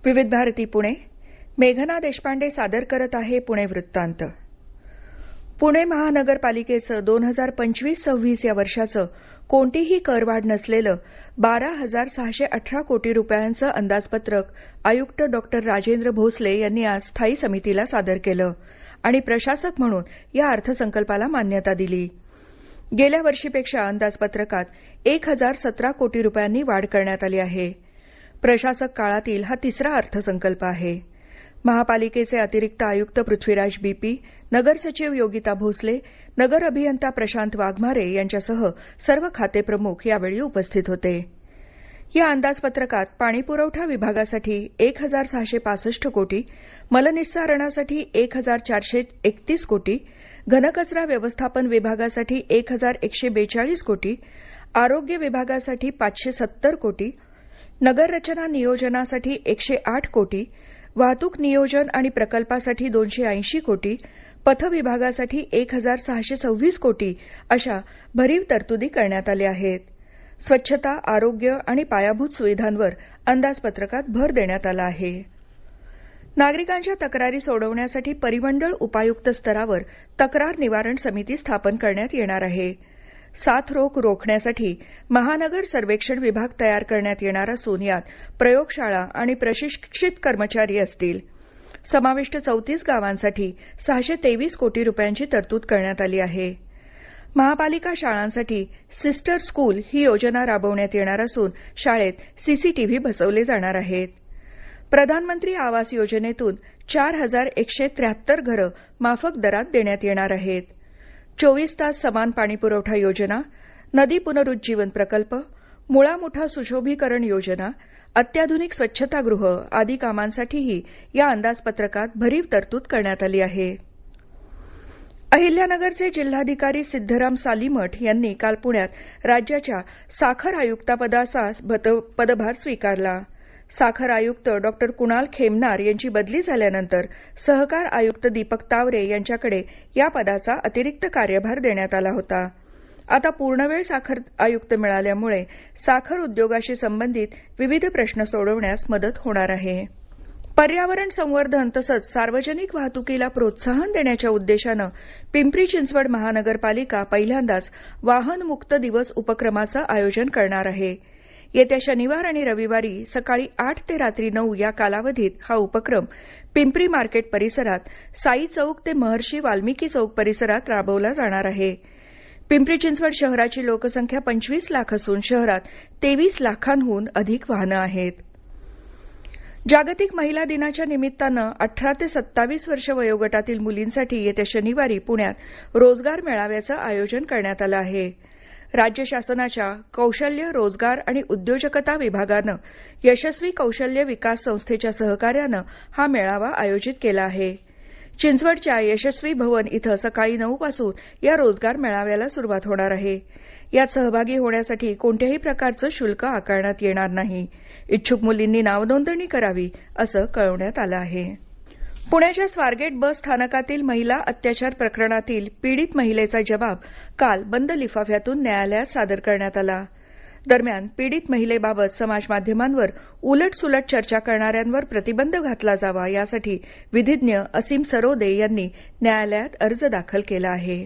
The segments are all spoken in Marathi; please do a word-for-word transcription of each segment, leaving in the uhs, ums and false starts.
विविध भारती पुणे. मेघना देशपांडे सादर करत आहे पुणे वृत्तांत. पुणे महानगरपालिकेचं दोन हजार पंचवीस सव्वीस या वर्षाचं कोणतीही करवाढ नसलेलं बारा हजार सहाशे अठरा कोटी रुपयांचं अंदाजपत्रक आयुक्त डॉक्टर राजेंद्र भोसले यांनी आज स्थायी समितीला सादर केलं आणि प्रशासक म्हणून या अर्थसंकल्पाला मान्यता दिली. गेल्या वर्षीपेक्षा अंदाजपत्रकात एक हजार सतरा कोटी रुपयांनी वाढ करण्यात आली आहे. प्रशासक काळातील हा तिसरा अर्थसंकल्प आहे. महापालिकेचे अतिरिक्त आयुक्त पृथ्वीराज बी पी, नगर सचिव योगिता भोसले, नगर अभियंता प्रशांत वाघमारे यांच्यासह सर्व खातेप्रमुख यावेळी उपस्थित होते. या अंदाजपत्रकात पाणीपुरवठा विभागासाठी एक हजार सहाशे पासष्ट कोटी, मलनिस्सारणासाठी एक हजार चारशे एकतीस कोटी, घनकचरा व्यवस्थापन विभागासाठी एक हजार एकशे बेचाळीस कोटी, आरोग्य विभागासाठी पाचशे सत्तर कोटी, नगररचना नियोजनासाठी एकशे आठ कोटी, वाहतूक नियोजन आणि प्रकल्पासाठी दोनशे ऐंशी कोटी, पथ विभागासाठी एक हजार सहाशे सव्वीस कोटी अशा भरीव तरतुदी करण्यात आल्या आहेत. स्वच्छता, आरोग्य आणि पायाभूत सुविधांवर अंदाजपत्रकात भर देण्यात आला आहे. नागरिकांच्या तक्रारी सोडवण्यासाठी परिमंडळ उपायुक्त स्तरावर तक्रार निवारण समिती स्थापन करण्यात येणार आहे. साथरोग रोखण्यासाठी महानगर सर्वेक्षण विभाग तयार करण्यात येणार असून यात प्रयोगशाळा आणि प्रशिक्षित कर्मचारी असतील. समाविष्ट चौतीस गावांसाठी सहाशे तेवीस कोटी रुपयांची तरतूद करण्यात आली आहे. महापालिका शाळांसाठी सिस्टर स्कूल ही योजना राबवण्यात येणार असून शाळेत सीसीटीव्ही बसवले जाणार आहेत. प्रधानमंत्री आवास योजनेतून चार हजार एकशे त्र्याहत्तर घरं माफक दरात देण्यात येणार आहेत. चोवीस तास समान पाणीपुरवठा योजना, नदी पुनरुज्जीवन प्रकल्प, मुळा मुठा सुशोभीकरण योजना, अत्याधुनिक स्वच्छतागृह आदी कामांसाठीही या अंदाजपत्रकात भरीव तरतूद करण्यात आली आहे. अहिल्यानगरचे जिल्हाधिकारी सिद्धराम सालीमठ यांनी काल पुण्यात राज्याच्या साखर आयुक्तपदाचा पदभार स्वीकारला. साखर आयुक्त डॉक्टर कुणाल खेमनार यांची बदली झाल्यानंतर सहकार आयुक्त दीपक तावरे यांच्याकडे या पदाचा अतिरिक्त कार्यभार देण्यात आला होता. आता पूर्णवेळ साखर आयुक्त मिळाल्यामुळे साखर उद्योगाशी संबंधित विविध प्रश्न सोडवण्यास मदत होणार आहे. पर्यावरण संवर्धन तसंच सार्वजनिक वाहतुकीला प्रोत्साहन देण्याच्या उद्देशानं पिंपरी चिंचवड महानगरपालिका पहिल्यांदाच वाहनमुक्त दिवस उपक्रमाचं आयोजन करणार आहे. येत्या शनिवार आणि रविवारी सकाळी आठ ते रात्री नऊ या कालावधीत हा उपक्रम पिंपरी मार्केट परिसरात साई चौक ते महर्षी वाल्मिकी चौक परिसरात राबवला जाणार आहे. पिंपरी चिंचवड शहराची लोकसंख्या पंचवीस लाख असून शहरात तेवीस लाखांहून अधिक वाहनं आहेत. जागतिक महिला दिनाच्या निमित्तानं अठरा ते सत्तावीस वर्ष वयोगटातील मुलींसाठी येत्या शनिवारी पुण्यात रोजगार मेळाव्याचं आयोजन करण्यात आलं आहे. राज्य शासनाच्या कौशल्य, रोजगार आणि उद्योजकता विभागानं यशस्वी कौशल्य विकास संस्थेच्या सहकार्यानं हा मेळावा आयोजित केला आहे. चिंचवडच्या यशस्वी भवन इथं सकाळी नऊ पासून या रोजगार मेळाव्याला सुरुवात होणार आहे. यात सहभागी होण्यासाठी कोणत्याही प्रकारचं शुल्क आकारण्यात येणार नाही. इच्छुक मुलींनी नावनोंदणी करावी असं कळवण्यात आलं आहे. पुण्याच्या स्वारगेट बस स्थानकातील महिला अत्याचार प्रकरणातील पीडित महिलेचा जबाब काल बंद लिफाफ्यातून न्यायालयात सादर करण्यात आला. दरम्यान पीडित महिलेबाबत समाजमाध्यमांवर उलटसुलट चर्चा करणाऱ्यांवर प्रतिबंध घातला जावा यासाठी विधिज्ञ असीम सरोदे यांनी न्यायालयात अर्ज दाखल केला आहे.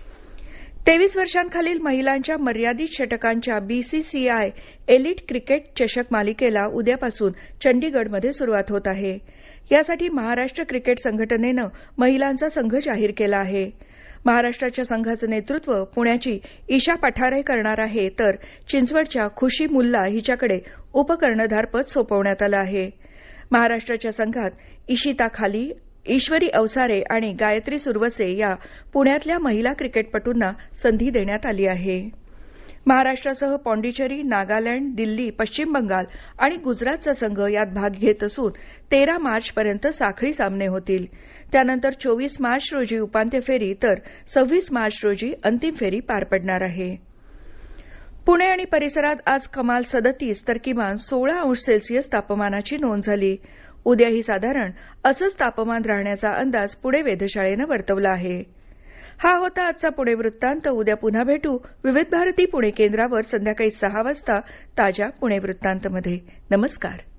तेवीस वर्षांखालील महिलांच्या मर्यादित षटकांच्या बीसीसीआय एलिट क्रिकेट चषक मालिकेला उद्यापासून चंडीगडमध्ये सुरुवात होत आहे. यासाठी महाराष्ट्र क्रिकेट संघटनेनं महिलांचा संघ जाहीर केला आहे. महाराष्ट्राच्या संघाचं नेतृत्व पुण्याची ईशा पठारे करणार आहे तर चिंचवडच्या खुशी मुल्ला हिच्याकडे उपकर्णधारपद सोपवण्यात आलं आहे. महाराष्ट्राच्या संघात इशिता खाली, ईश्वरी अवसारे आणि गायत्री सुरवसे या पुण्यातल्या महिला क्रिकेटपटूंना संधी देण्यात आली आहे. महाराष्ट्रासह पाँडिचेरी, नागालँड, दिल्ली, पश्चिम बंगाल आणि गुजरातचा संघ यात भाग घेत असून तेरा मार्चपर्यंत साखळी सामने होतील. त्यानंतर चोवीस मार्च रोजी उपांत्य फेरी तर सव्वीस मार्च रोजी अंतिम फेरी पार पडणार आहे. पुणे आणि परिसरात आज कमाल सदतीस तर किमान सोळा अंश सेल्सिअस तापमानाची नोंद झाली. उद्याही साधारण असंच तापमान राहण्याचा अंदाज पुणे वेधशाळेनं वर्तवला आहे. हा होता आजचा पुणे वृत्तांत. उद्या पुन्हा भेटू विविध भारती पुणे केंद्रावर संध्याकाळी सहा वाजता ताज्या पुणे वृत्तांतमध्ये. नमस्कार.